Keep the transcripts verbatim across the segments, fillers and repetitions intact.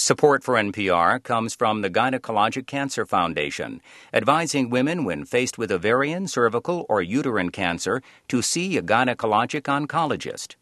Support for N P R comes from the Gynecologic Cancer Foundation, advising women when faced with ovarian, cervical, or uterine cancer to see a gynecologic oncologist.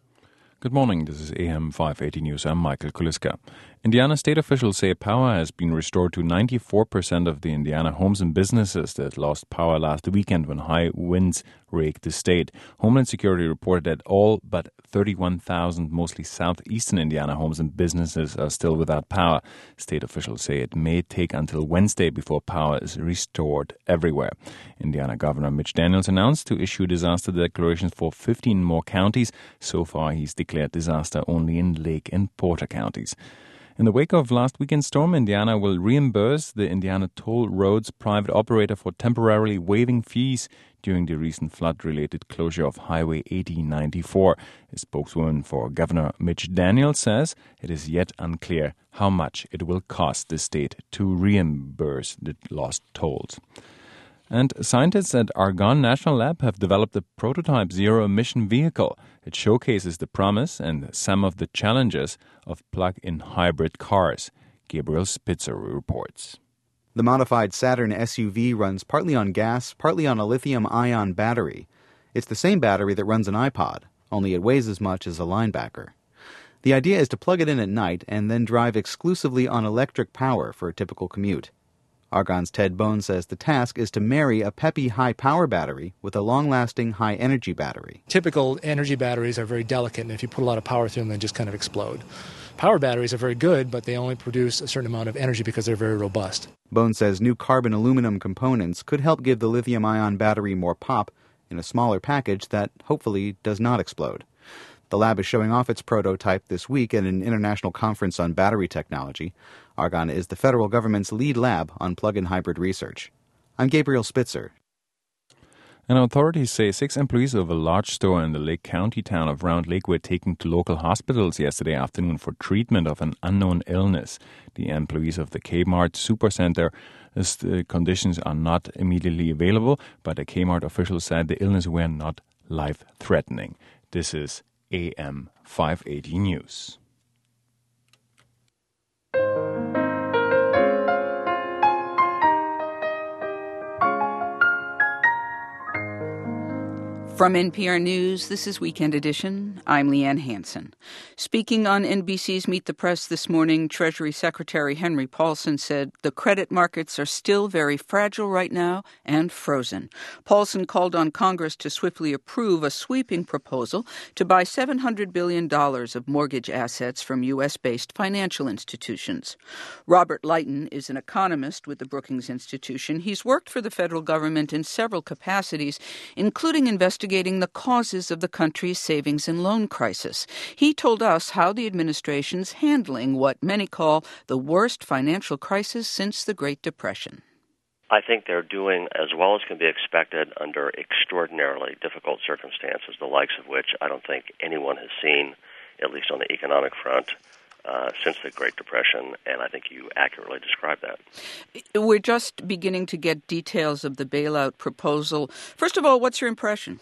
Good morning, this is A M five eighty News. I'm Michael Kuliska. Indiana state officials say power has been restored to ninety-four percent of the Indiana homes and businesses that lost power last weekend when high winds raked the state. Homeland Security reported that all but thirty-one thousand, mostly southeastern Indiana homes and businesses are still without power. State officials say it may take until Wednesday before power is restored everywhere. Indiana Governor Mitch Daniels announced to issue disaster declarations for fifteen more counties. So far, he's declared disaster only in Lake and Porter counties. In the wake of last weekend's storm, Indiana will reimburse the Indiana Toll Roads private operator for temporarily waiving fees during the recent flood-related closure of Highway eighty ninety-four. A spokeswoman for Governor Mitch Daniels says it is yet unclear how much it will cost the state to reimburse the lost tolls. And scientists at Argonne National Lab have developed a prototype zero-emission vehicle. It showcases the promise and some of the challenges of plug-in hybrid cars. Gabriel Spitzer reports. The modified Saturn S U V runs partly on gas, partly on a lithium-ion battery. It's the same battery that runs an iPod, only it weighs as much as a linebacker. The idea is to plug it in at night and then drive exclusively on electric power for a typical commute. Argonne's Ted Bone says the task is to marry a peppy high-power battery with a long-lasting high-energy battery. Typical energy batteries are very delicate, and if you put a lot of power through them, they just kind of explode. Power batteries are very good, but they only produce a certain amount of energy because they're very robust. Bone says new carbon aluminum components could help give the lithium-ion battery more pop in a smaller package that hopefully does not explode. The lab is showing off its prototype this week at an international conference on battery technology. Argonne is the federal government's lead lab on plug-in hybrid research. I'm Gabriel Spitzer. And authorities say six employees of a large store in the Lake County town of Round Lake were taken to local hospitals yesterday afternoon for treatment of an unknown illness. The employees of the Kmart Supercenter, as the conditions are not immediately available, but a Kmart official said the illness were not life-threatening. This is A M five eighty News. From N P R News, this is Weekend Edition. I'm Leanne Hansen. Speaking on N B C's Meet the Press this morning, Treasury Secretary Henry Paulson said the credit markets are still very fragile right now and frozen. Paulson called on Congress to swiftly approve a sweeping proposal to buy seven hundred billion dollars of mortgage assets from U S-based financial institutions. Robert Lighton is an economist with the Brookings Institution. He's worked for the federal government in several capacities, including investigating the causes of the country's savings and loan crisis. He told us how the administration's handling what many call the worst financial crisis since the Great Depression. I think they're doing as well as can be expected under extraordinarily difficult circumstances, the likes of which I don't think anyone has seen, at least on the economic front, Uh, since the Great Depression, and I think you accurately described that. We're just beginning to get details of the bailout proposal. First of all, what's your impression?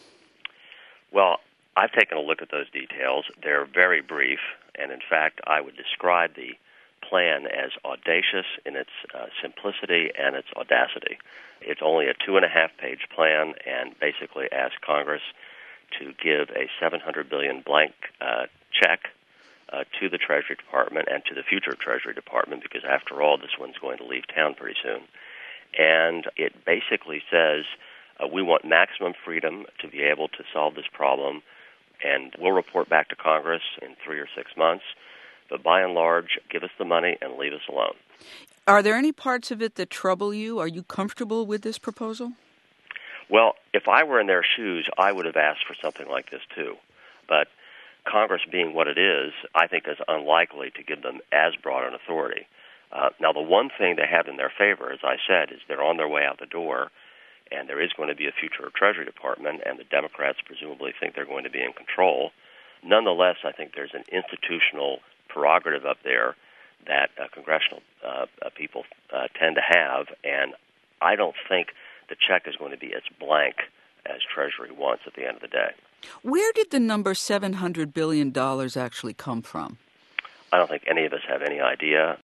Well, I've taken a look at those details. They're very brief, and in fact, I would describe the plan as audacious in its uh, simplicity and its audacity. It's only a two-and-a-half-page plan and basically asks Congress to give a seven hundred billion dollars blank uh, check Uh, to the Treasury Department and to the future Treasury Department, because after all, this one's going to leave town pretty soon. And it basically says uh, we want maximum freedom to be able to solve this problem, and we'll report back to Congress in three or six months. But by and large, give us the money and leave us alone. Are there any parts of it that trouble you? Are you comfortable with this proposal? Well, if I were in their shoes, I would have asked for something like this too. But Congress being what it is, I think is unlikely to give them as broad an authority. Uh, now, the one thing they have in their favor, as I said, is they're on their way out the door, and there is going to be a future Treasury Department, and the Democrats presumably think they're going to be in control. Nonetheless, I think there's an institutional prerogative up there that uh, congressional uh, uh, people uh, tend to have, and I don't think the check is going to be as blank as Treasury wants at the end of the day. Where did the number seven hundred billion dollars actually come from? I don't think any of us have any idea